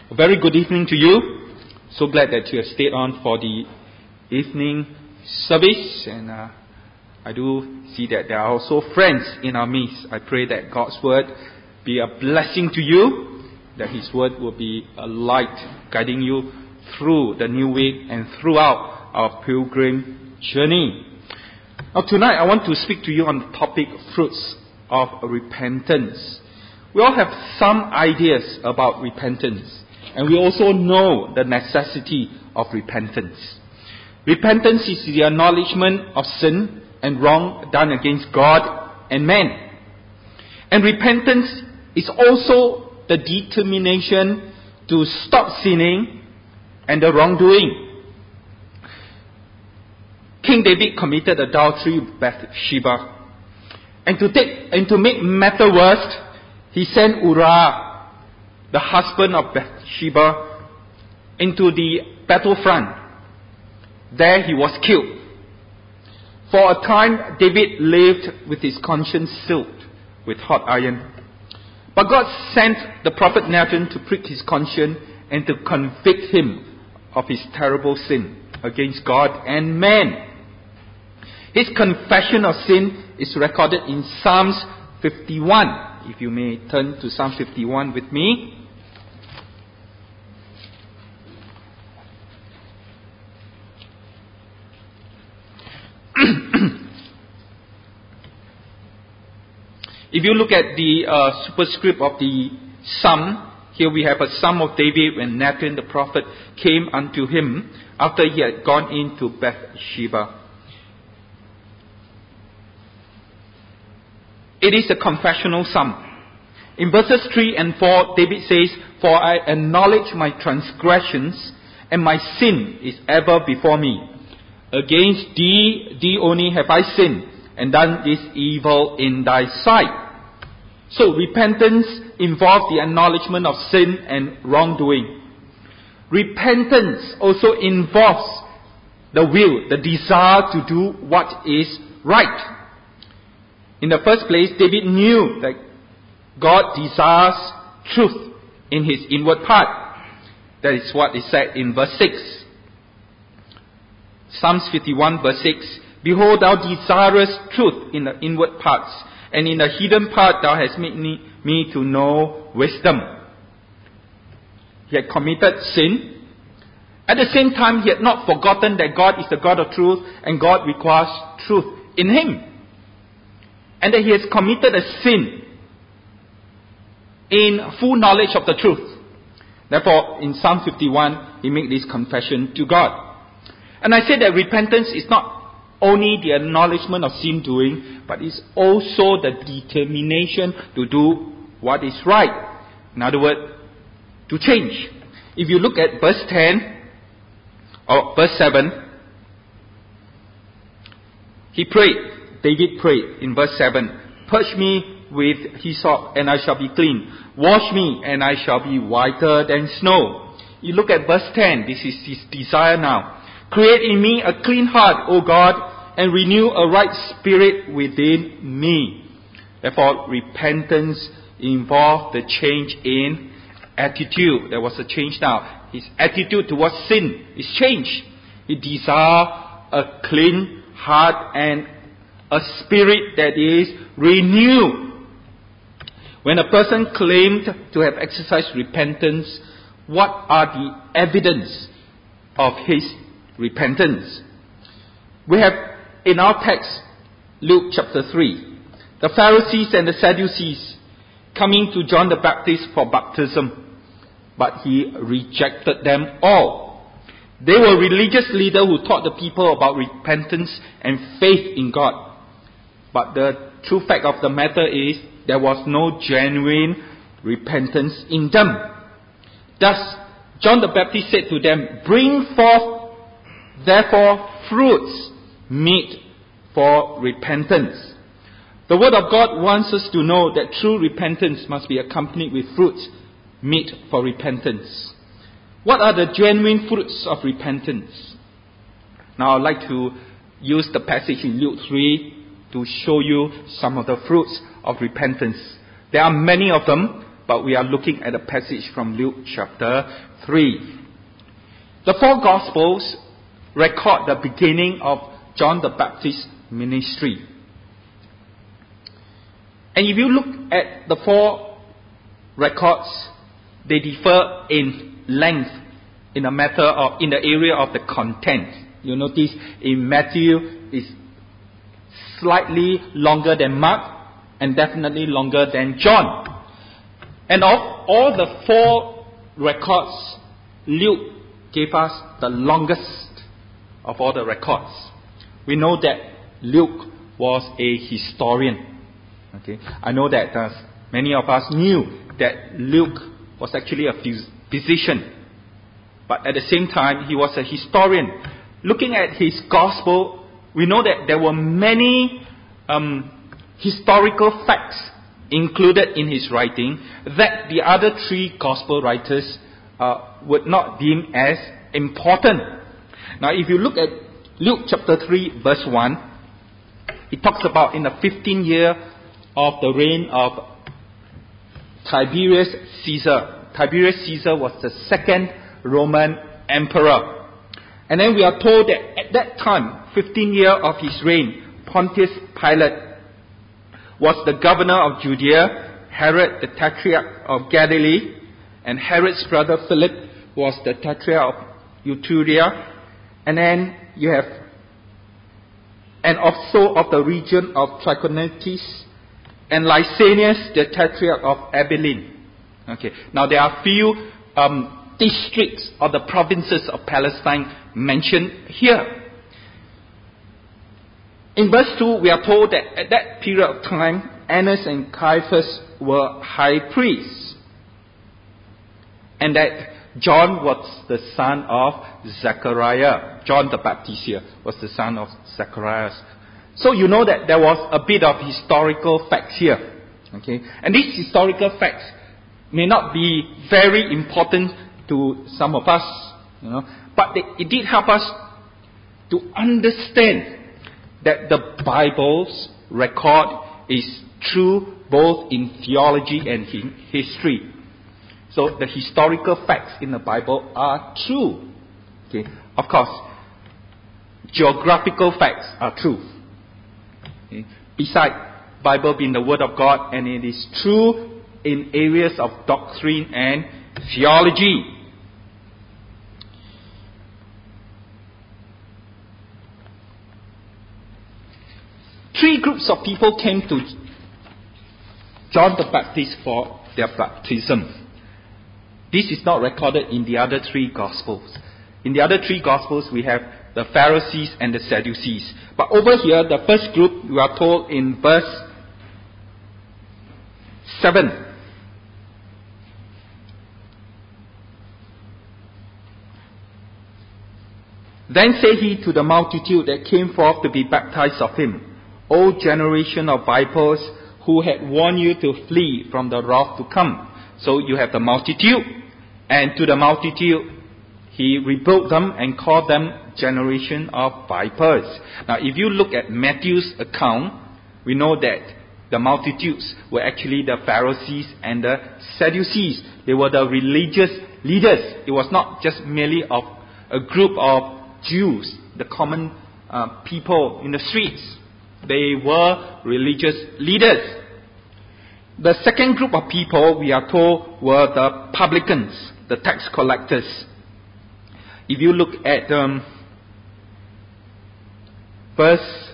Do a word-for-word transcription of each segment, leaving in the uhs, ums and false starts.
A very good evening to you. So glad that you have stayed on for the evening service. And uh, I do see that there are also friends in our midst. I pray that God's word be a blessing to you, that His word will be a light guiding you through the new week and throughout our pilgrim journey. Now tonight I want to speak to you on the topic fruits of repentance. We all have some ideas about repentance, and we also know the necessity of repentance. Repentance is the acknowledgement of sin and wrong done against God and man. And repentance is also the determination to stop sinning and the wrongdoing. King David committed adultery with Bathsheba. And to take and to make matter worse, he sent Uriah, the husband of Bathsheba, into the battlefront. There he was killed. For a time, David lived with his conscience sealed with hot iron. But God sent the prophet Nathan to prick his conscience and to convict him of his terrible sin against God and man. His confession of sin is recorded in Psalms fifty-one. If you may turn to Psalm fifty-one with me. If you look at the uh, superscript of the Psalm, here we have a Psalm of David when Nathan the prophet came unto him after he had gone into Bathsheba. It is a confessional psalm. In verses three and four, David says, "For I acknowledge my transgressions, and my sin is ever before me. Against thee, thee only have I sinned, and done this evil in thy sight." So repentance involves the acknowledgement of sin and wrongdoing. Repentance also involves the will, the desire to do what is right. In the first place, David knew that God desires truth in his inward part. That is what is said in verse six. Psalms fifty-one verse six. "Behold, thou desirest truth in the inward parts, and in the hidden part thou hast made me, me to know wisdom." He had committed sin. At the same time, he had not forgotten that God is the God of truth, and God requires truth in him. And that he has committed a sin in full knowledge of the truth. Therefore, in Psalm fifty-one, he made this confession to God. And I say that repentance is not only the acknowledgement of sin doing, but it's also the determination to do what is right. In other words, to change. If you look at verse ten, or verse seven, he prayed. David prayed in verse seven, "Purge me with hyssop, and I shall be clean. Wash me, and I shall be whiter than snow." You look at verse ten. This is his desire now. "Create in me a clean heart, O God, and renew a right spirit within me." Therefore, repentance involved the change in attitude. There was a change now. His attitude towards sin is changed. He desires a clean heart and a spirit that is renewed. When a person claimed to have exercised repentance, what are the evidence of his repentance? We have in our text, Luke chapter three, the Pharisees and the Sadducees coming to John the Baptist for baptism, but he rejected them all. They were religious leaders who taught the people about repentance and faith in God. But the true fact of the matter is there was no genuine repentance in them. Thus, John the Baptist said to them, "Bring forth therefore fruits meet for repentance." The Word of God wants us to know that true repentance must be accompanied with fruits meet for repentance. What are the genuine fruits of repentance? Now I'd like to use the passage in Luke three to show you some of the fruits of repentance. There are many of them, but we are looking at a passage from Luke chapter three. The four Gospels record the beginning of John the Baptist's ministry. And if you look at the four records, they differ in length in a matter of, in the area of the content. You notice in Matthew is slightly longer than Mark and definitely longer than John. And of all the four records, Luke gave us the longest of all the records. We know that Luke was a historian. Okay, I know that uh, many of us knew that Luke was actually a physician, but at the same time he was a historian. Looking at his gospel, we know that there were many um, historical facts included in his writing that the other three gospel writers uh, would not deem as important. Now, if you look at Luke chapter three, verse one, it talks about in the fifteenth year of the reign of Tiberius Caesar. Tiberius Caesar was the second Roman emperor. And then we are told that at that time, fifteenth year of his reign, Pontius Pilate was the governor of Judea, Herod the tetrarch of Galilee, and Herod's brother Philip was the tetrarch of Iturea, and then you have, and also of the region of Trachonitis, and Lysanias, the tetrarch of Abilene. Okay, now there are few um, districts or the provinces of Palestine mentioned here. In verse two, we are told that at that period of time, Annas and Caiaphas were high priests, and that John was the son of Zechariah. John the Baptist here was the son of Zechariah. So you know that there was a bit of historical facts here. Okay? And these historical facts may not be very important to some of us, you know, but they, it did help us to understand that the Bible's record is true both in theology and in history. So the historical facts in the Bible are true. Okay. Of course, geographical facts are true. Okay. Besides, Bible being the Word of God, and it is true in areas of doctrine and theology. Three groups of people came to John the Baptist for their baptism. This is not recorded in the other three Gospels. In the other three Gospels, we have the Pharisees and the Sadducees. But over here, the first group, we are told in verse seven. Then said he to the multitude that came forth to be baptized of him, O generation of vipers, who had warned you to flee from the wrath to come. So you have the multitude, and to the multitude he rebuked them and called them generation of vipers. Now if you look at Matthew's account, we know that the multitudes were actually the Pharisees and the Sadducees. They were the religious leaders. It was not just merely of a group of Jews, the common uh, people in the streets. They were religious leaders. The second group of people, we are told, were the publicans, the tax collectors. If you look at um, verse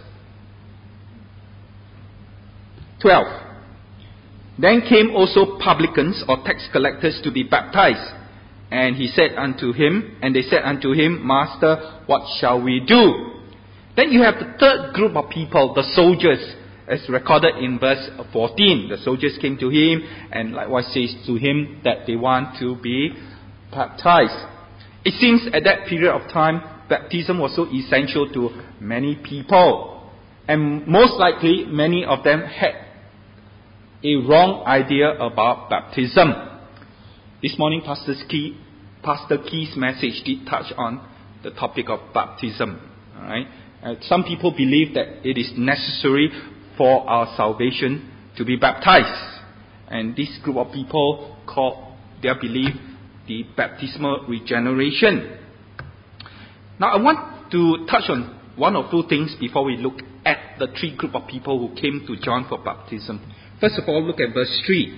twelve, then came also publicans or tax collectors to be baptized. And he said unto him, and they said unto him, Master, what shall we do? Then you have the third group of people, the soldiers, as recorded in verse fourteen. The soldiers came to him and likewise says to him that they want to be baptized. It seems at that period of time, baptism was so essential to many people. And most likely, many of them had a wrong idea about baptism. This morning, Pastor Key, Pastor Key's message did touch on the topic of baptism. All right? Uh, some people believe that it is necessary for our salvation to be baptized. And this group of people called their belief the baptismal regeneration. Now I want to touch on one or two things before we look at the three group of people who came to John for baptism. First of all, look at verse three.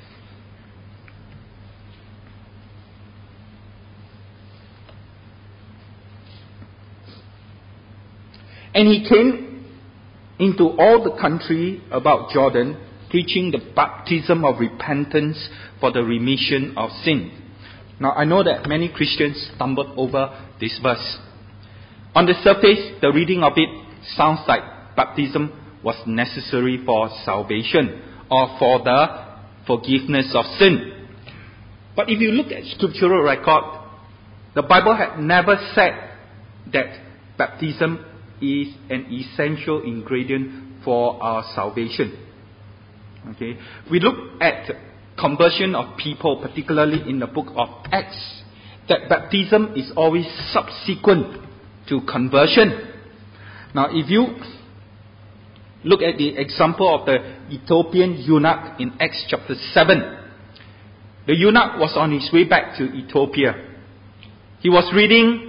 And he came into all the country about Jordan, preaching the baptism of repentance for the remission of sin. Now, I know that many Christians stumbled over this verse. On the surface, the reading of it sounds like baptism was necessary for salvation or for the forgiveness of sin. But if you look at scriptural record, the Bible had never said that baptism is an essential ingredient for our salvation. Okay, we look at conversion of people, particularly in the book of Acts, that baptism is always subsequent to conversion. Now, if you look at the example of the Ethiopian eunuch in Acts chapter seven, the eunuch was on his way back to Ethiopia. He was reading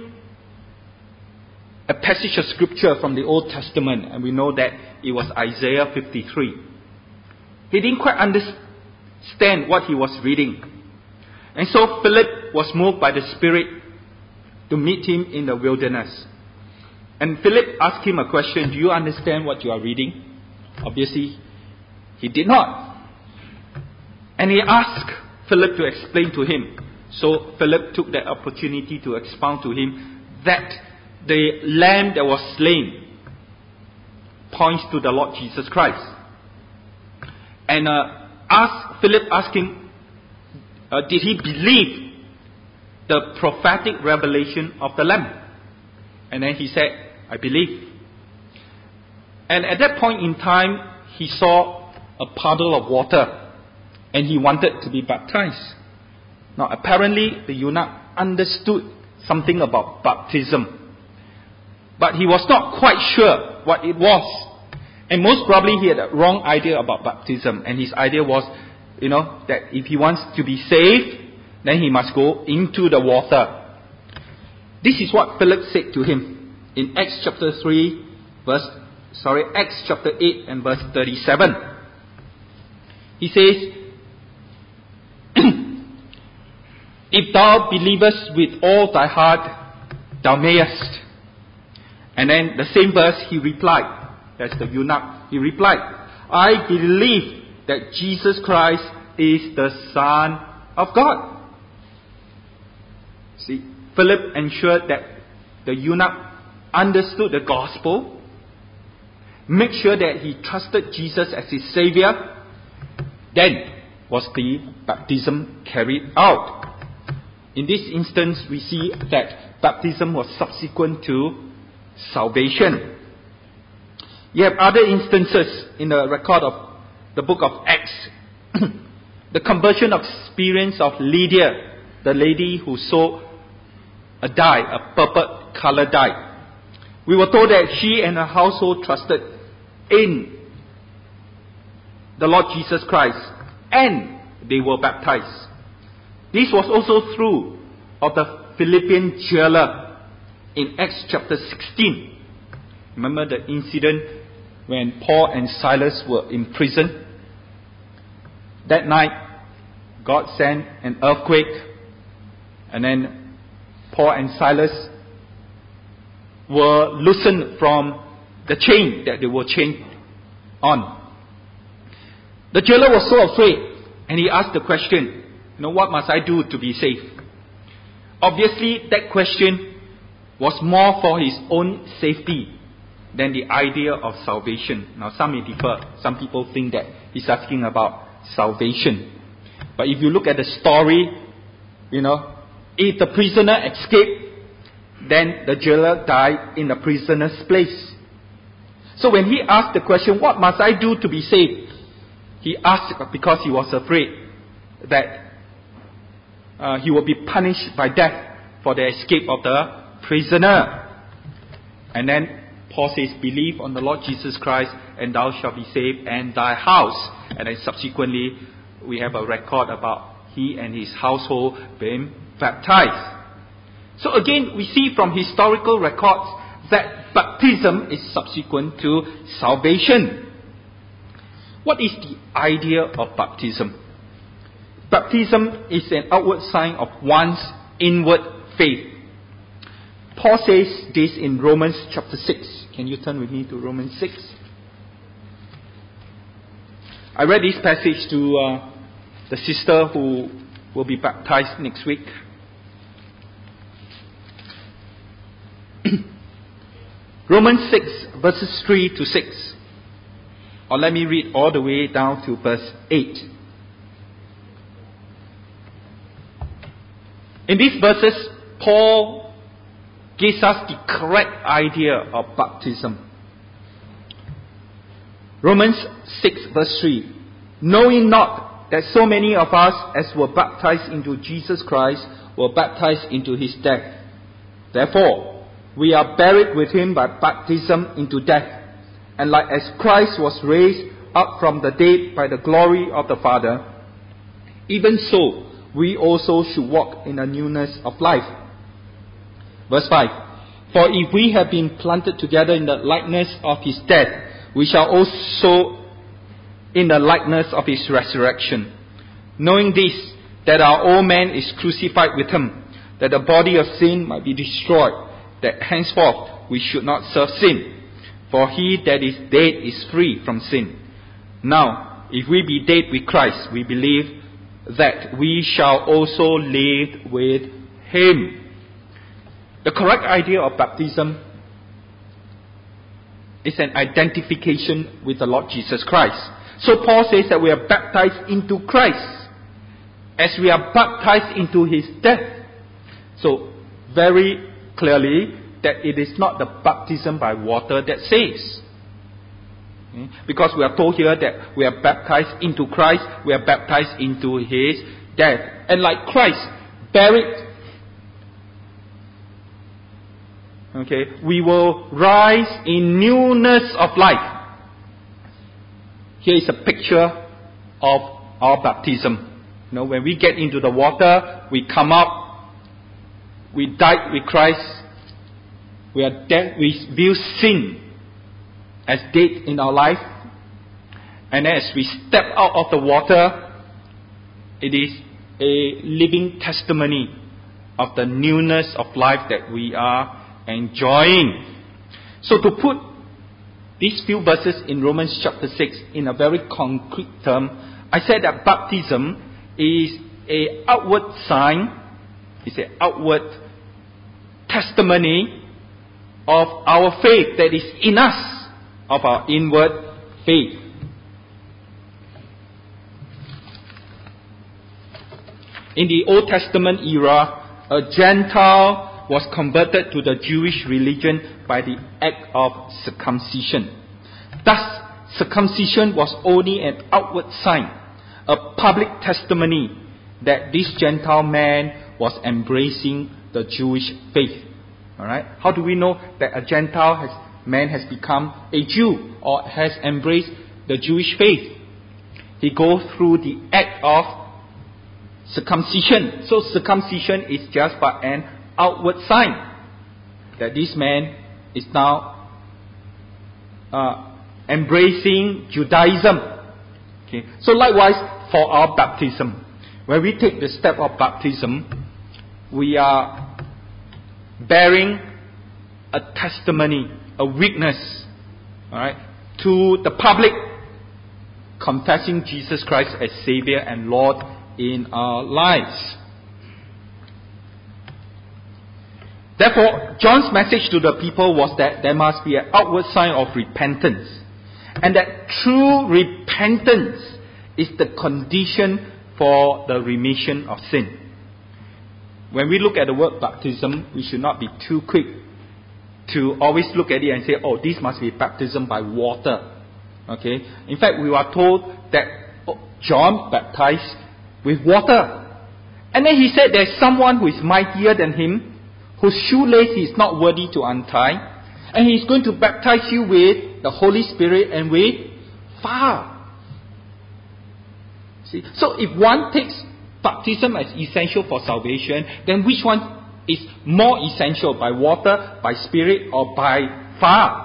a passage of scripture from the Old Testament, and we know that it was Isaiah fifty-three. He didn't quite understand what he was reading. And so Philip was moved by the Spirit to meet him in the wilderness. And Philip asked him a question, do you understand what you are reading? Obviously, he did not. And he asked Philip to explain to him. So Philip took that opportunity to expound to him that the lamb that was slain points to the Lord Jesus Christ. And uh, asked, Philip asked him, uh, did he believe the prophetic revelation of the lamb? And then he said, I believe. And at that point in time, he saw a puddle of water and he wanted to be baptized. Now apparently the eunuch understood something about baptism, but he was not quite sure what it was. And most probably he had a wrong idea about baptism. And his idea was, you know, that if he wants to be saved, then he must go into the water. This is what Philip said to him in Acts chapter three, verse, sorry, Acts chapter eight and verse thirty-seven. He says, if thou believest with all thy heart, thou mayest. And then the same verse he replied, that's the eunuch, he replied, I believe that Jesus Christ is the Son of God. See, Philip ensured that the eunuch understood the gospel, make sure that he trusted Jesus as his Savior, then was the baptism carried out. In this instance, we see that baptism was subsequent to salvation. You have other instances in the record of the book of Acts. The conversion experience of Lydia, the lady who sold a dye, a purple color dye. We were told that she and her household trusted in the Lord Jesus Christ and they were baptized. This was also true of the Philippian jailer in Acts chapter sixteen. Remember the incident when Paul and Silas were in prison? That night, God sent an earthquake, and then Paul and Silas were loosened from the chain that they were chained on. The jailer was so afraid, and he asked the question, you know, what must I do to be saved? Obviously, that question was more for his own safety than the idea of salvation. Now, some may differ. Some people think that he's asking about salvation. But if you look at the story, you know, if the prisoner escaped, then the jailer died in the prisoner's place. So when he asked the question, what must I do to be saved? He asked because he was afraid that uh, he will be punished by death for the escape of the prisoner. And then Paul says, believe on the Lord Jesus Christ and thou shalt be saved and thy house. And then subsequently, we have a record about he and his household being baptized. So again, we see from historical records that baptism is subsequent to salvation. What is the idea of baptism? Baptism is an outward sign of one's inward faith. Paul says this in Romans chapter six. Can you turn with me to Romans six? I read this passage to uh, the sister who will be baptized next week. Romans six, verses three to six. Or let me read all the way down to verse eight. In these verses, Paul gives us the correct idea of baptism. Romans six, verse three. Knowing not that so many of us as were baptized into Jesus Christ were baptized into his death. Therefore, we are buried with him by baptism into death. And like as Christ was raised up from the dead by the glory of the Father, even so we also should walk in the newness of life. Verse five. For if we have been planted together in the likeness of his death, we shall also in the likeness of his resurrection. Knowing this, that our old man is crucified with him, that the body of sin might be destroyed, that henceforth we should not serve sin. For he that is dead is free from sin. Now, if we be dead with Christ, we believe that we shall also live with him. The correct idea of baptism is an identification with the Lord Jesus Christ. So Paul says that we are baptized into Christ as we are baptized into his death. So very clearly that it is not the baptism by water that saves. Okay? Because we are told here that we are baptized into Christ, we are baptized into his death. And like Christ, buried, okay, we will rise in newness of life. Here is a picture of our baptism. You know, when we get into the water, we come up, we died with Christ, we are dead, we view sin as dead in our life, and as we step out of the water, it is a living testimony of the newness of life that we are enjoying. So to put these few verses in Romans chapter six in a very concrete term, I said that baptism is a outward sign, it's an outward testimony of our faith that is in us, of our inward faith. In the Old Testament era, a Gentile was converted to the Jewish religion by the act of circumcision. Thus, circumcision was only an outward sign, a public testimony that this Gentile man was embracing the Jewish faith. Alright? How do we know that a Gentile has, man has become a Jew or has embraced the Jewish faith? He goes through the act of circumcision. So circumcision is just but an outward sign that this man is now uh, embracing Judaism. Okay. So likewise for our baptism, when we take the step of baptism, we are bearing a testimony, a witness, all right, to the public, confessing Jesus Christ as Savior and Lord in our lives. Therefore, John's message to the people was that there must be an outward sign of repentance, and that true repentance is the condition for the remission of sin. When we look at the word baptism, we should not be too quick to always look at it and say, oh, this must be baptism by water. Okay? In fact, we are told that John baptized with water. And then he said there's someone who is mightier than him, whose shoelace he is not worthy to untie, and he is going to baptize you with the Holy Spirit and with fire. See? So if one takes baptism as essential for salvation, then which one is more essential, by water, by spirit, or by fire?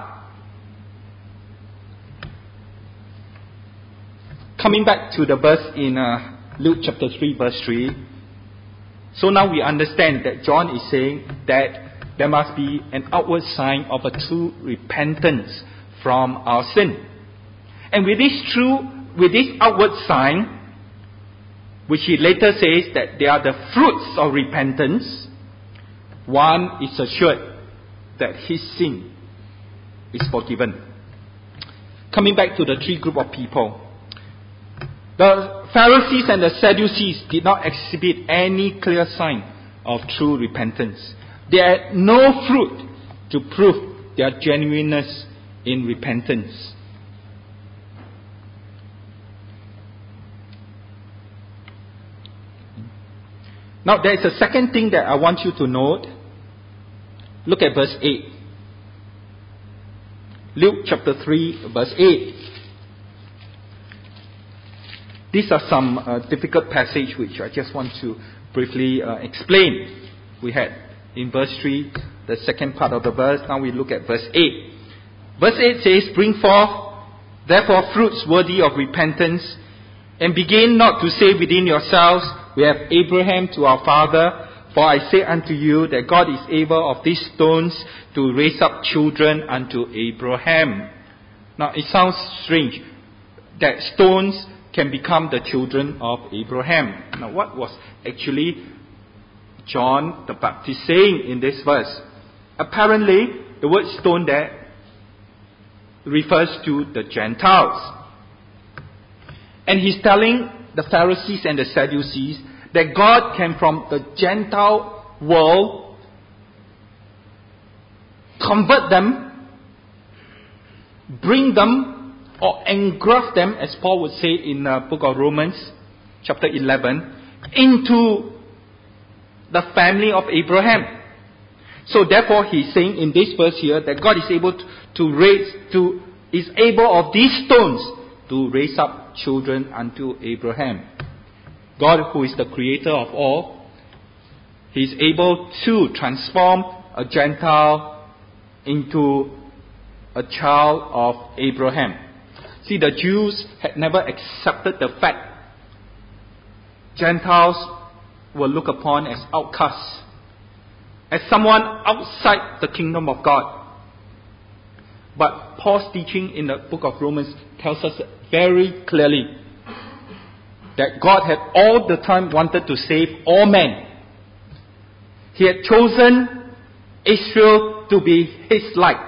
Coming back to the verse in uh, Luke chapter three, verse three. So now we understand that John is saying that there must be an outward sign of a true repentance from our sin. And with this true, with this outward sign, which he later says that they are the fruits of repentance, one is assured that his sin is forgiven. Coming back to the three group of people. The Pharisees and the Sadducees did not exhibit any clear sign of true repentance. They had no fruit to prove their genuineness in repentance. Now there is a second thing that I want you to note. Look at verse eight. Luke chapter three, verse eight. These are some uh, difficult passage which I just want to briefly uh, explain. We had in verse three, the second part of the verse. Now we look at verse eight. Verse eight says, "Bring forth therefore fruits worthy of repentance, and begin not to say within yourselves, we have Abraham to our father. For I say unto you that God is able of these stones to raise up children unto Abraham." Now it sounds strange that stones can become the children of Abraham. Now what was actually John the Baptist saying in this verse? Apparently the word stone there refers to the Gentiles. And he's telling the Pharisees and the Sadducees that God can from the Gentile world convert them, bring them, or engraft them, as Paul would say in the book of Romans, chapter eleven, into the family of Abraham. So therefore he's saying in this verse here that God is able to, to raise, to, is able of these stones to raise up children unto Abraham. God, who is the creator of all, he is able to transform a Gentile into a child of Abraham. See, the Jews had never accepted the fact Gentiles were looked upon as outcasts, as someone outside the kingdom of God. But Paul's teaching in the book of Romans tells us very clearly that God had all the time wanted to save all men. He had chosen Israel to be his light,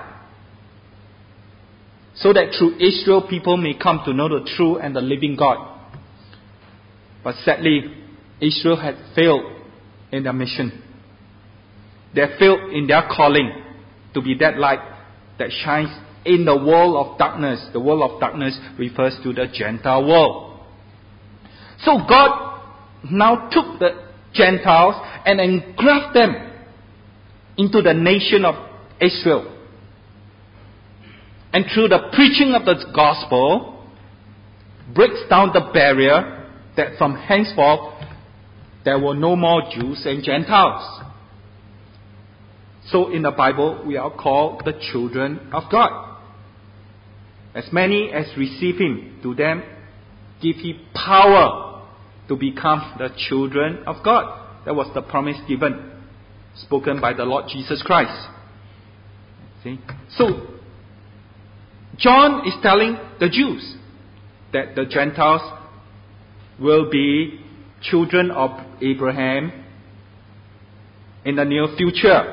so that through Israel people may come to know the true and the living God. But sadly, Israel had failed in their mission. They had failed in their calling to be that light that shines in the world of darkness. The world of darkness refers to the Gentile world. So God now took the Gentiles and engrafted them into the nation of Israel. And through the preaching of the gospel, breaks down the barrier that from henceforth there were no more Jews and Gentiles. So in the Bible, we are called the children of God. As many as receive Him, to them give He power to become the children of God. That was the promise given, spoken by the Lord Jesus Christ. See? So, John is telling the Jews that the Gentiles will be children of Abraham in the near future.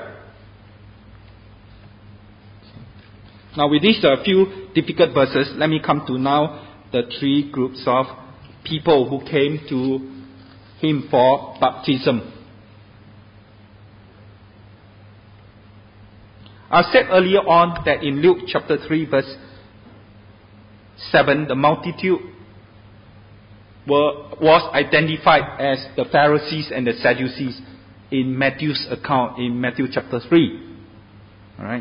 Now with these uh, few difficult verses, let me come to now the three groups of people who came to Him for baptism. I said earlier on that in Luke chapter three verse seven, the multitude were, was identified as the Pharisees and the Sadducees in Matthew's account, in Matthew chapter three. Alright.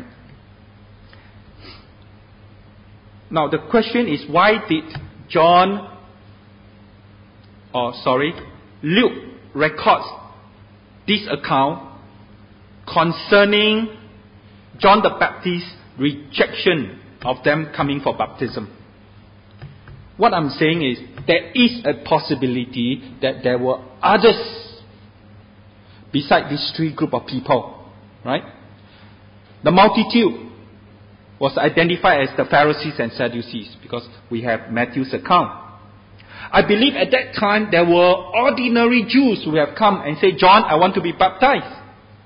Now the question is, why did John or sorry, Luke records this account concerning John the Baptist's rejection of them coming for baptism. What I'm saying is, there is a possibility that there were others beside these three group of people, right? The multitude was identified as the Pharisees and Sadducees because we have Matthew's account. I believe at that time there were ordinary Jews who have come and said, John, I want to be baptized.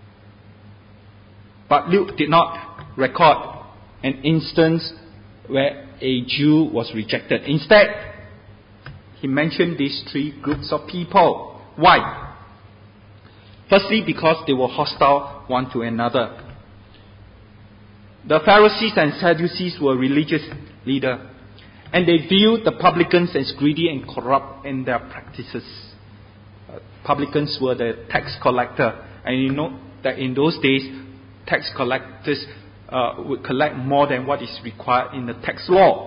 But Luke did not record an instance where a Jew was rejected. Instead, he mentioned these three groups of people. Why? Firstly, because they were hostile one to another. The Pharisees and Sadducees were religious leaders, and they viewed the publicans as greedy and corrupt in their practices. Uh, publicans were the tax collector, and you know that in those days, tax collectors uh, would collect more than what is required in the tax law.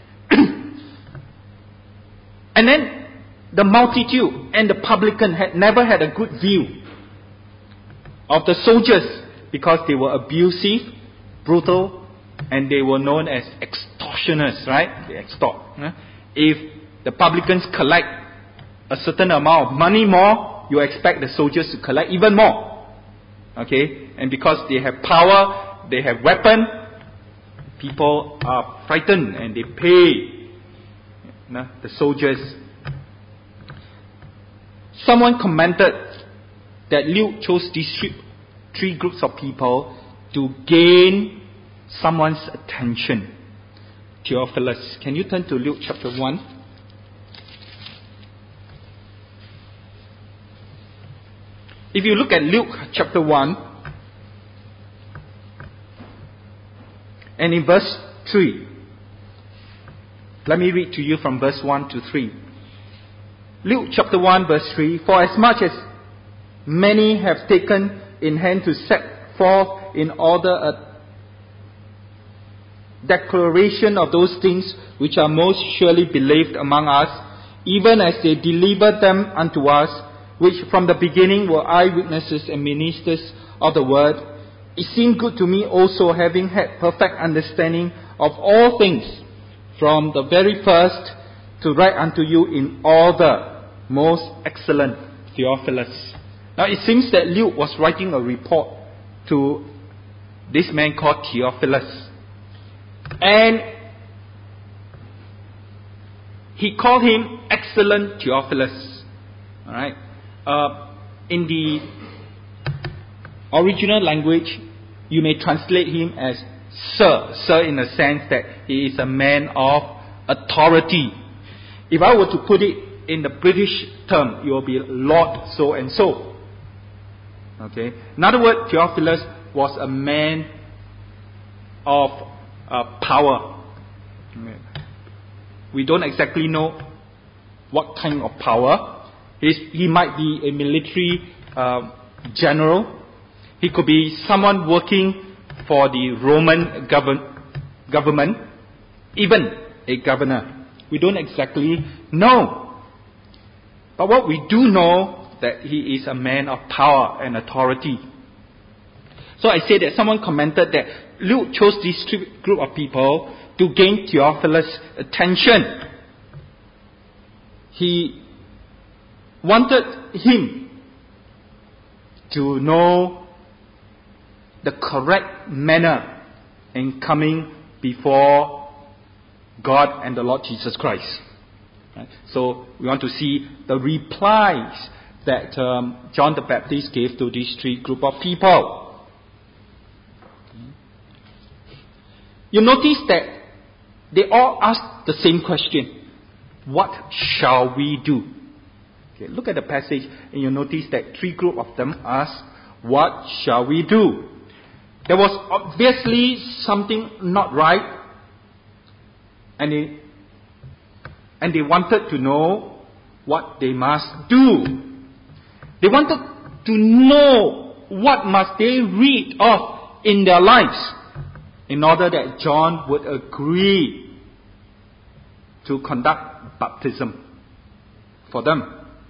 And then the multitude and the publican had never had a good view of the soldiers because they were abusive, brutal, and they were known as extortioners, right? They extort. If the publicans collect a certain amount of money more, you expect the soldiers to collect even more. Okay? And because they have power, they have weapon, people are frightened and they pay the soldiers. Someone commented that Luke chose these three, three groups of people to gain someone's attention. Theophilus. Can you turn to Luke chapter one? If you look at Luke chapter one, and in verse three, let me read to you from verse one to three. Luke chapter one verse three, for as much as many have taken in hand to set forth in order a declaration of those things which are most surely believed among us, even as they delivered them unto us, which from the beginning were eyewitnesses and ministers of the word, it seemed good to me also, having had perfect understanding of all things, from the very first to write unto you in order, most excellent Theophilus. Now it seems that Luke was writing a report to this man called Theophilus. And he called him excellent Theophilus. Alright. Uh, in the original language, you may translate him as Sir. Sir in the sense that he is a man of authority. If I were to put it in the British term, it will be Lord so and so. Okay. In other words, Theophilus was a man of uh, power. We don't exactly know what kind of power. He's, he might be a military uh, general. He could be someone working for the Roman govern, government, even a governor. We don't exactly know. But what we do know, that he is a man of power and authority. So I say that someone commented that Luke chose this group of people to gain Theophilus' attention. He wanted him to know the correct manner in coming before God and the Lord Jesus Christ. Right? So we want to see the replies that um, John the Baptist gave to these three group of people. You notice that they all asked the same question. What shall we do? Okay, look at the passage and you notice that three group of them asked, what shall we do? There was obviously something not right, and they, and they wanted to know what they must do. They wanted to know what must they read of in their lives in order that John would agree to conduct baptism for them.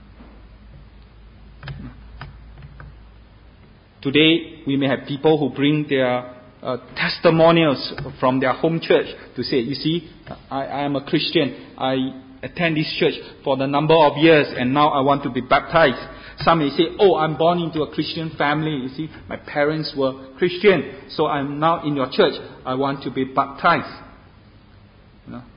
Today, we may have people who bring their uh, testimonials from their home church to say, you see, I, I am a Christian. I attend this church for the number of years and now I want to be baptized. Some may say, oh, I'm born into a Christian family. You see, my parents were Christian, so I'm now in your church. I want to be baptized. You know?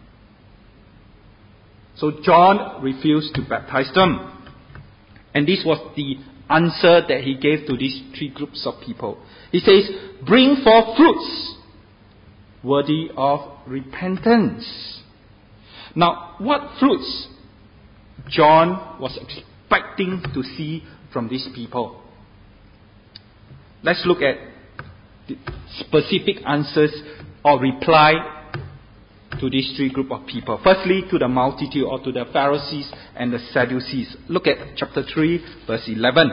So John refused to baptize them. And this was the answer that he gave to these three groups of people. He says, bring forth fruits worthy of repentance. Now, what fruits John was expecting to see from these people? Let's look at the specific answers or reply to these three group of people. Firstly, to the multitude, or to the Pharisees and the Sadducees. Look at chapter three, verse eleven.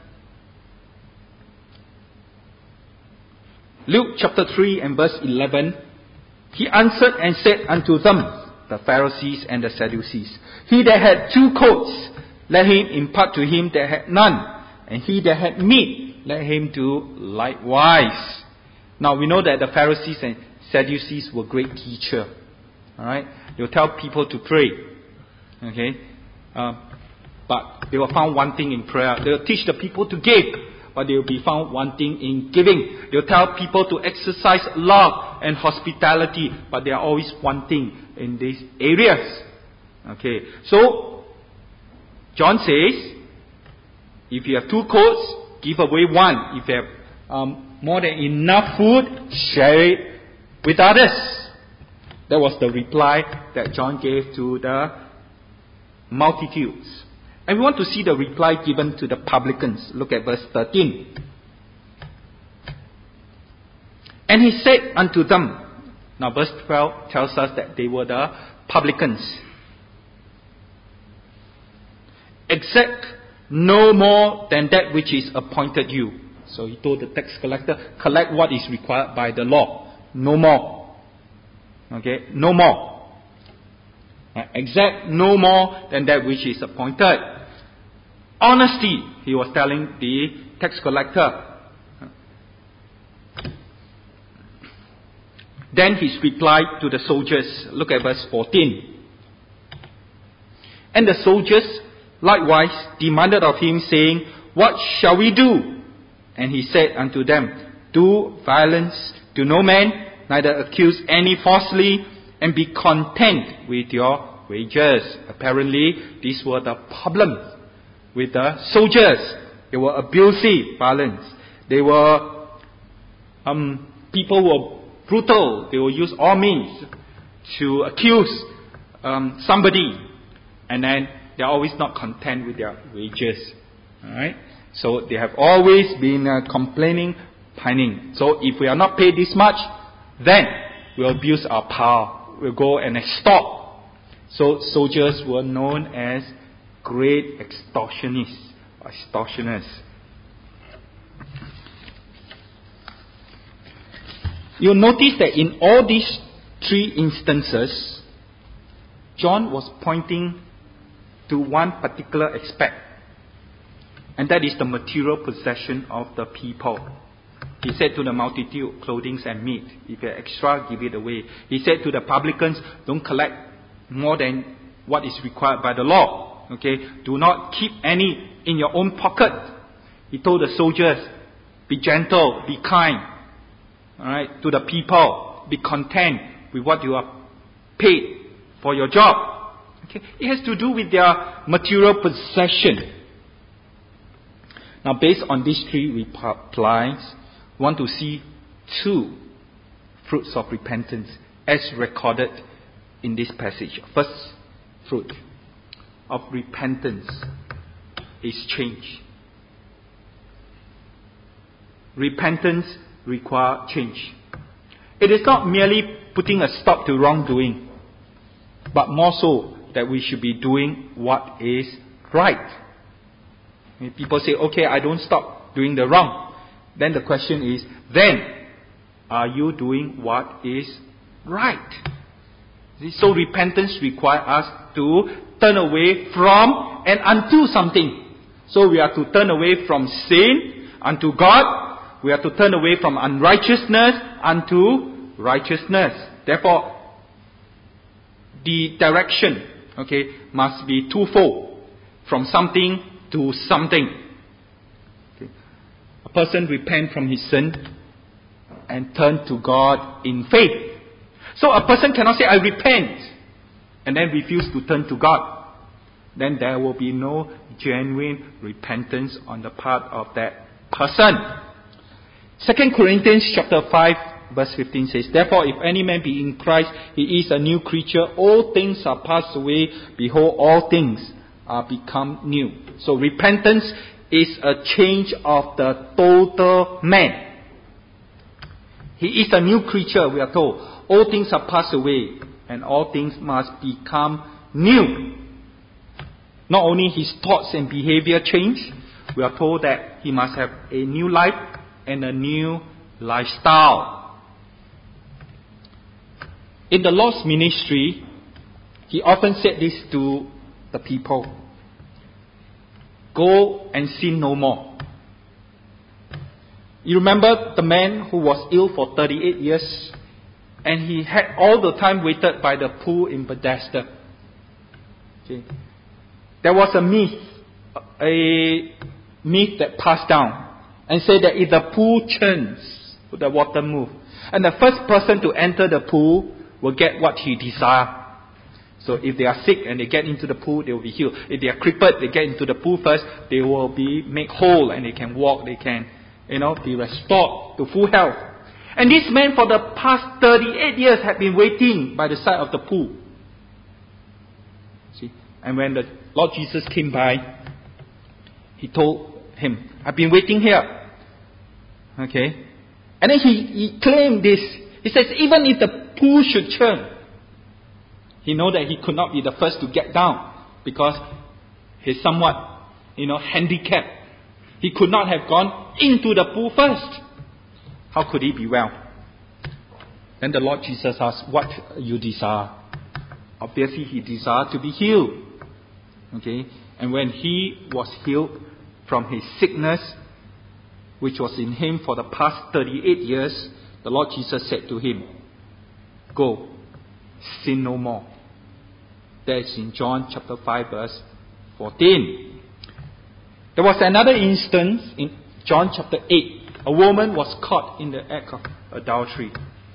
Luke chapter three and verse eleven. He answered and said unto them, the Pharisees and the Sadducees, he that had two coats, let him impart to him that had none, and he that had meat, let him do likewise. Now we know that the Pharisees and Sadducees were great teachers. Alright, they'll tell people to pray. Okay, uh, but they were found wanting in prayer. They'll teach the people to give, but they'll be found wanting in giving. They'll tell people to exercise love and hospitality, but they are always wanting in these areas. Okay, so John says, if you have two coats, give away one. If you have um, more than enough food, share it with others. That was the reply that John gave to the multitudes. And we want to see the reply given to the publicans. Look at verse thirteen. And he said unto them, now verse twelve tells us that they were the publicans. Exact no more than that which is appointed you. So he told the tax collector, collect what is required by the law. No more. Okay, no more. Exact no more than that which is appointed. Honesty, he was telling the tax collector. Then his reply to the soldiers. Look at verse fourteen. And the soldiers likewise demanded of him, saying, what shall we do? And he said unto them, do violence to no man, neither accuse any falsely, and be content with your wages. Apparently, these were the problems with the soldiers. They were abusive, violence. They were um, people who were brutal. They will use all means to accuse um, somebody, and then they are always not content with their wages. All right. So they have always been uh, complaining, pining. So if we are not paid this much, then we'll abuse our power. We'll go and extort. So soldiers were known as great extortionists, extortioners. You'll notice that in all these three instances, John was pointing to one particular aspect, and that is the material possession of the people. He said to the multitude, clothing and meat. If you have extra, give it away. He said to the publicans, don't collect more than what is required by the law. Okay, do not keep any in your own pocket. He told the soldiers, be gentle, be kind. All right, to the people, be content with what you are paid for your job. Okay, it has to do with their material possession. Now, based on these three replies, we want to see two fruits of repentance as recorded in this passage. First fruit of repentance is change. Repentance requires change. It is not merely putting a stop to wrongdoing, but more so that we should be doing what is right. When people say, okay, I don't stop doing the wrong. Then the question is, then, are you doing what is right? So repentance requires us to turn away from and unto something. So we are to turn away from sin unto God, We are to turn away from unrighteousness unto righteousness. Therefore, the direction, okay, must be twofold. From something to something. Okay. A person repent from his sin and turn to God in faith. So a person cannot say, I repent, and then refuse to turn to God. Then there will be no genuine repentance on the part of that person. Second Corinthians chapter five verse fifteen says, Therefore if any man be in Christ, he is a new creature. All things are passed away. Behold, all things are become new. So repentance is a change of the total man. He is a new creature, we are told. All things are passed away, and all things must become new. Not only his thoughts and behavior change, we are told that he must have a new life and a new lifestyle. In the Lord's ministry, he often said this to the people. Go and sin no more. You remember the man who was ill for thirty-eight years, and he had all the time waited by the pool in Bethesda. Okay. There was a myth, a myth that passed down, and said that if the pool churns, the water moves, and the first person to enter the pool will get what he desires. So if they are sick and they get into the pool, they will be healed. If they are crippled, they get into the pool first, they will be made whole and they can walk, they can, you know, be restored to full health. And this man for the past thirty-eight years had been waiting by the side of the pool. See? And when the Lord Jesus came by, he told him, I've been waiting here. Okay? And then he, he claimed this. He says, even if the pool should churn, he knew that he could not be the first to get down because he's somewhat, you know, handicapped. He could not have gone into the pool first. How could he be well? Then the Lord Jesus asked, what you desire? Obviously he desired to be healed. Okay? And when he was healed from his sickness, which was in him for the past thirty-eight years, the Lord Jesus said to him, go, sin no more. That is in John chapter five verse fourteen. There was another instance in John chapter eight. A woman was caught in the act of adultery.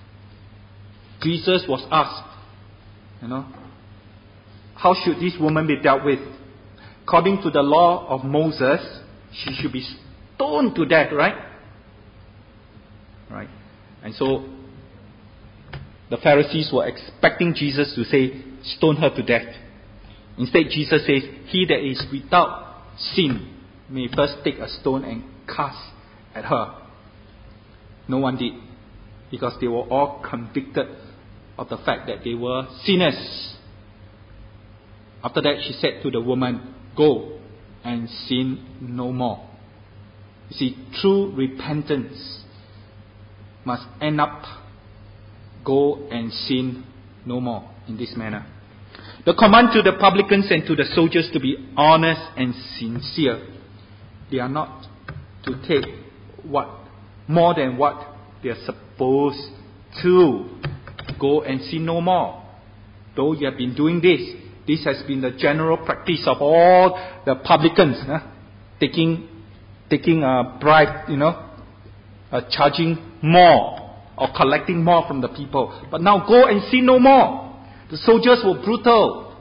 Jesus was asked, you know, how should this woman be dealt with? According to the law of Moses, she should be stoned to death, right? Right. And so the Pharisees were expecting Jesus to say, stone her to death. Instead, Jesus says, he that is without sin may first take a stone and cast at her. No one did, because they were all convicted of the fact that they were sinners. After that, she said to the woman, go and sin no more. You see, true repentance must end up go and sin no more in this manner. The command to the publicans and to the soldiers to be honest and sincere. They are not to take what more than what they are supposed to. Go and sin no more. Though you have been doing this, this has been the general practice of all the publicans, huh? taking taking a bribe, you know, uh, charging more or collecting more from the people. But now go and sin no more. The soldiers were brutal,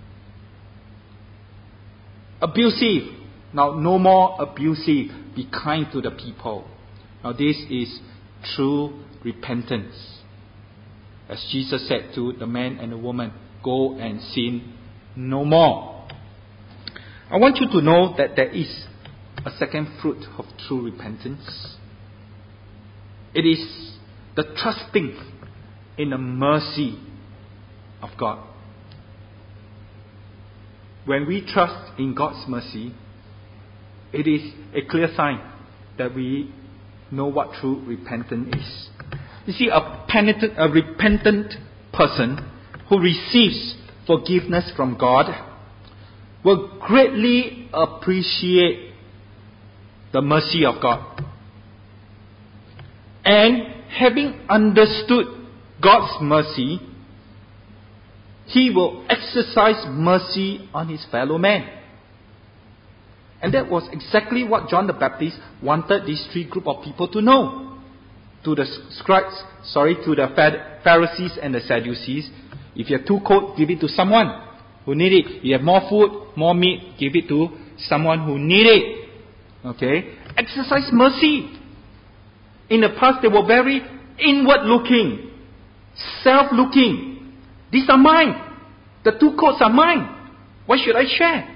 abusive. Now no more abusive. Be kind to the people. Now this is true repentance. As Jesus said to the man and the woman, go and sin no more. I want you to know that there is a second fruit of true repentance. It is the trusting in the mercy of God. When we trust in God's mercy, it is a clear sign that we know what true repentance is. You see, a penitent, a repentant person who receives forgiveness from God will greatly appreciate the mercy of God. And having understood God's mercy, he will exercise mercy on his fellow man. And that was exactly what John the Baptist wanted these three group of people to know. To the scribes, sorry, to the Pharisees and the Sadducees, if you have two coats, give it to someone who need it. You have more food, more meat, give it to someone who need it. Okay? Exercise mercy. In the past, they were very inward looking, self looking. These are mine. The two coats are mine. Why should I share?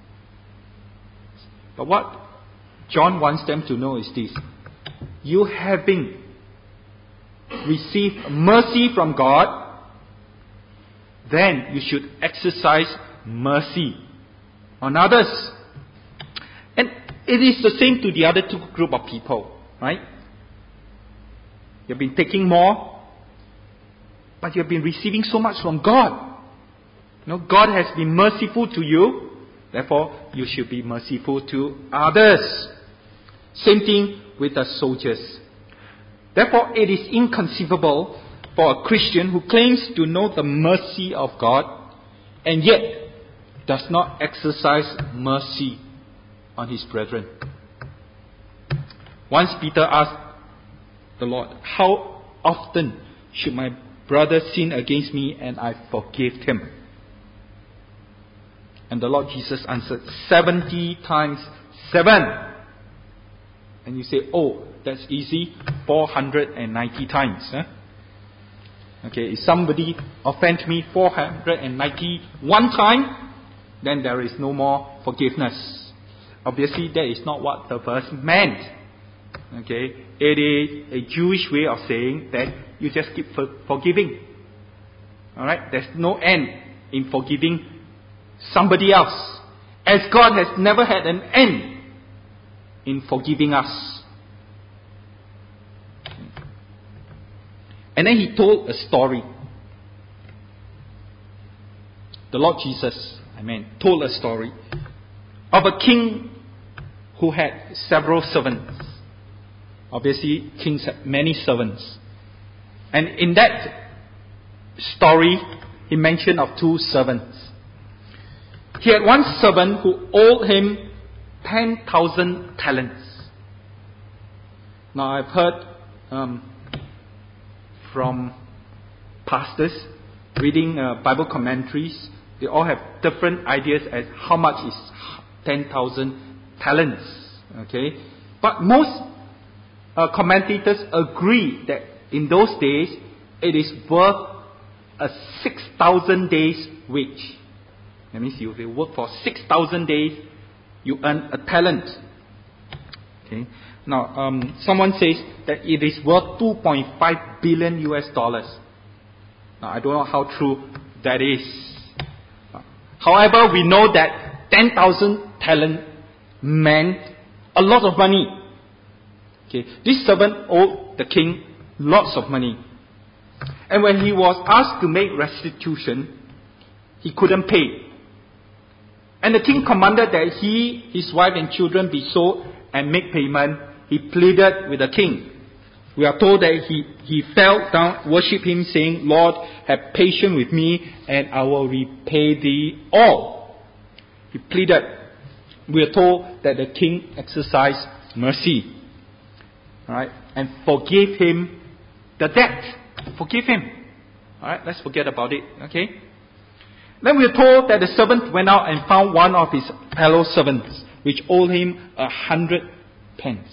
But what John wants them to know is this. You having received mercy from God, then you should exercise mercy on others. And it is the same to the other two group of people, right? You've been taking more, but you've been receiving so much from God. You know, God has been merciful to you, therefore you should be merciful to others. Same thing with the soldiers. Therefore, it is inconceivable for a Christian who claims to know the mercy of God and yet does not exercise mercy on his brethren. Once Peter asked the Lord, how often should my brother sin against me and I forgive him? And the Lord Jesus answered, seventy times seven. And you say, oh, that's easy, four hundred ninety times. Huh? Okay, if somebody offends me four hundred ninety-one time, then there is no more forgiveness. Obviously, that is not what the verse meant. Okay, it is a Jewish way of saying that you just keep for- forgiving. Alright, there's no end in forgiving somebody else, as God has never had an end in forgiving us. And then he told a story. The Lord Jesus, I mean, told a story of a king who had several servants. Obviously, kings have many servants. And in that story, he mentioned of two servants. He had one servant who owed him ten thousand talents. Now, I've heard um, from pastors reading uh, Bible commentaries, they all have different ideas as how much is ten thousand talents. Okay, but most uh, commentators agree that in those days it is worth a six thousand days wage. That means you, if you work for six thousand days, you earn a talent. Okay. Now, um, someone says that it is worth two point five billion U S dollars. Now, I don't know how true that is. However, we know that ten thousand talent meant a lot of money. Okay. This servant owed the king lots of money. And when he was asked to make restitution, he couldn't pay. And the king commanded that he, his wife and children be sold and make payment. He pleaded with the king. We are told that he, he fell down, worshipped him, saying, Lord, have patience with me, and I will repay thee all. He pleaded. We are told that the king exercised mercy. Alright, and forgave him the debt. Forgive him. Alright, let's forget about it. Okay? Then we are told that the servant went out and found one of his fellow servants, which owed him a hundred pence.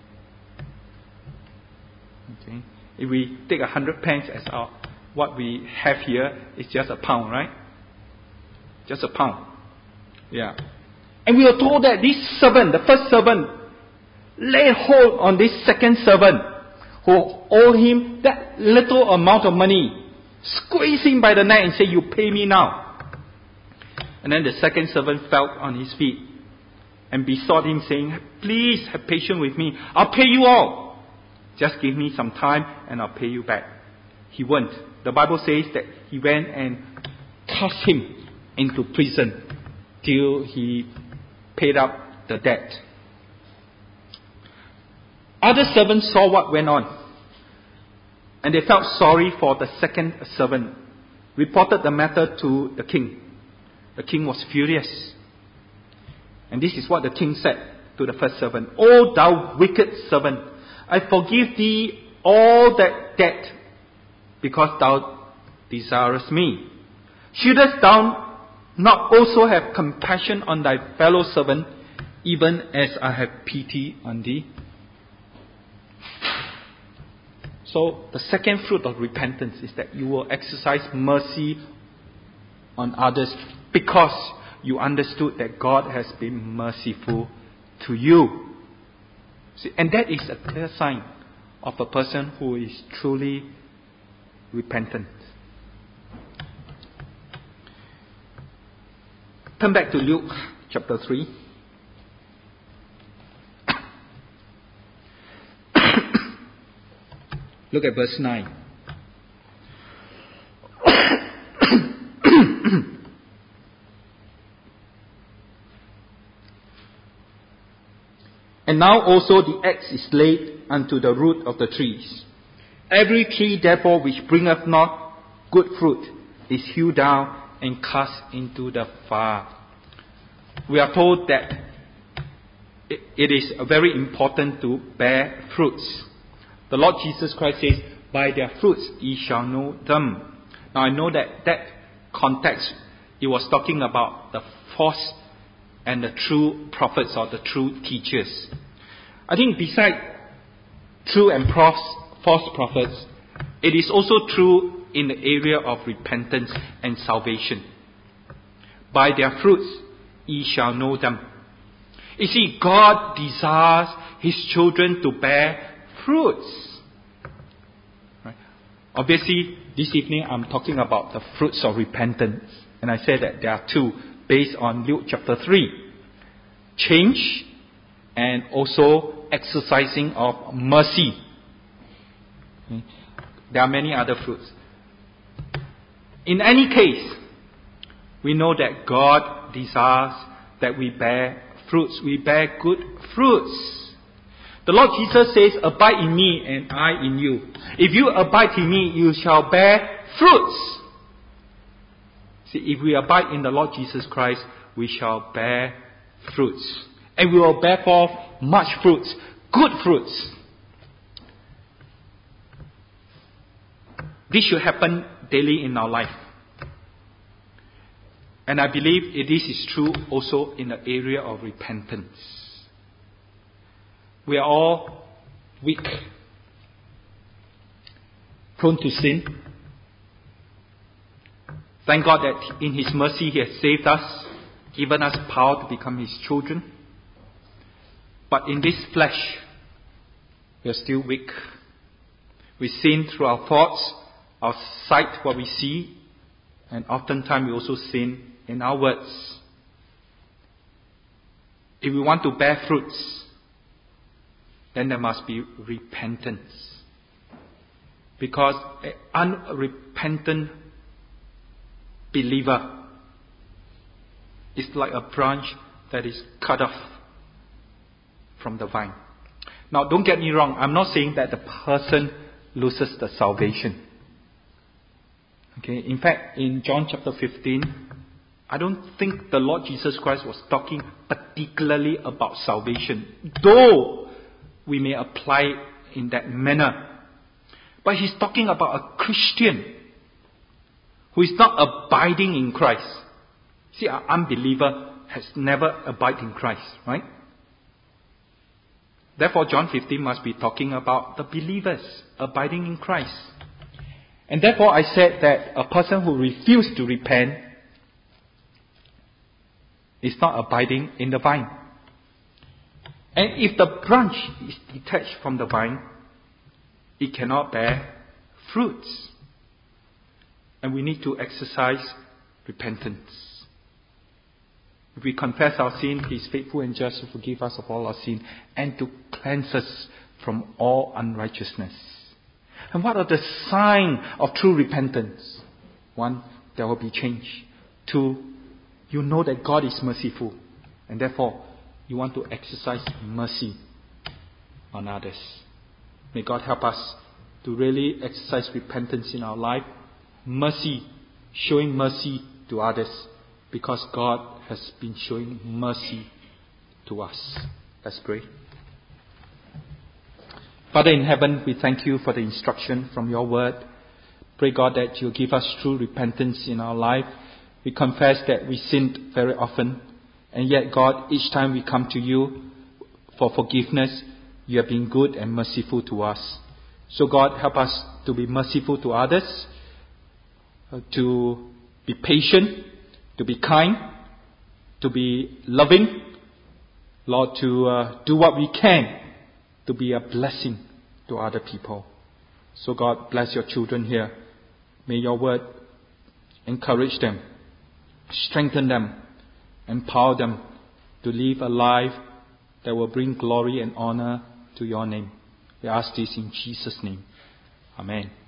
Okay? If we take a hundred pence as our, what we have here, it's just a pound, right? Just a pound. Yeah. And we are told that this servant, the first servant, laid hold on this second servant who owed him that little amount of money, squeeze him by the neck and say, you pay me now. And then the second servant fell on his feet and besought him, saying, please have patience with me. I'll pay you all. Just give me some time and I'll pay you back. He went. The Bible says that he went and cast him into prison till he paid up the debt. Other servants saw what went on. And they felt sorry for the second servant, reported the matter to the king. The king was furious. And this is what the king said to the first servant. O thou wicked servant, I forgive thee all that debt, because thou desirest me. Shouldest thou not also have compassion on thy fellow servant, even as I have pity on thee? So the second fruit of repentance is that you will exercise mercy on others because you understood that God has been merciful to you. See, and that is a clear sign of a person who is truly repentant. Turn back to Luke chapter three. Look at verse nine. And now also the axe is laid unto the root of the trees. Every tree therefore which bringeth not good fruit is hewed down and cast into the fire. We are told that it is very important to bear fruits. The Lord Jesus Christ says, by their fruits ye shall know them. Now I know that that context, it was talking about the false and the true prophets or the true teachers. I think beside true and false prophets, it is also true in the area of repentance and salvation. By their fruits ye shall know them. You see, God desires His children to bear fruits. Right? Obviously, this evening I'm talking about the fruits of repentance. And I said that there are two based on Luke chapter three. Change and also exercising of mercy. Okay. There are many other fruits. In any case, we know that God desires that we bear fruits. We bear good fruits. The Lord Jesus says, abide in me and I in you. If you abide in me, you shall bear fruits. See, if we abide in the Lord Jesus Christ, we shall bear fruits. And we will bear forth much fruits, good fruits. This should happen daily in our life. And I believe this is true also in the area of repentance. We are all weak, prone to sin. Thank God that in His mercy He has saved us, given us power to become His children. But in this flesh, we are still weak. We sin through our thoughts, our sight, what we see, and oftentimes we also sin in our words. If we want to bear fruits, then there must be repentance. Because an unrepentant believer is like a branch that is cut off from the vine. Now don't get me wrong, I'm not saying that the person loses the salvation. Okay, in fact, in John chapter fifteen, I don't think the Lord Jesus Christ was talking particularly about salvation, though we may apply it in that manner. But He's talking about a Christian who is not abiding in Christ. See, an unbeliever has never abided in Christ, right? Therefore, John fifteen must be talking about the believers abiding in Christ. And therefore, I said that a person who refuses to repent is not abiding in the vine. And if the branch is detached from the vine, it cannot bear fruits. And we need to exercise repentance. If we confess our sin, He is faithful and just to forgive us of all our sin and to cleanse us from all unrighteousness. And what are the signs of true repentance? One, there will be change. Two, you know that God is merciful, and therefore you want to exercise mercy on others. May God help us to really exercise repentance in our life. Mercy, showing mercy to others, because God has been showing mercy to us. Let's pray. Father in heaven, we thank you for the instruction from your word. Pray, God, that you'll give us true repentance in our life. We confess that we sinned very often. And yet, God, each time we come to you for forgiveness, you have been good and merciful to us. So, God, help us to be merciful to others, uh, to be patient, to be kind, to be loving. Lord, to uh, do what we can to be a blessing to other people. So, God, bless your children here. May your word encourage them, strengthen them, empower them to live a life that will bring glory and honor to your name. We ask this in Jesus' name. Amen.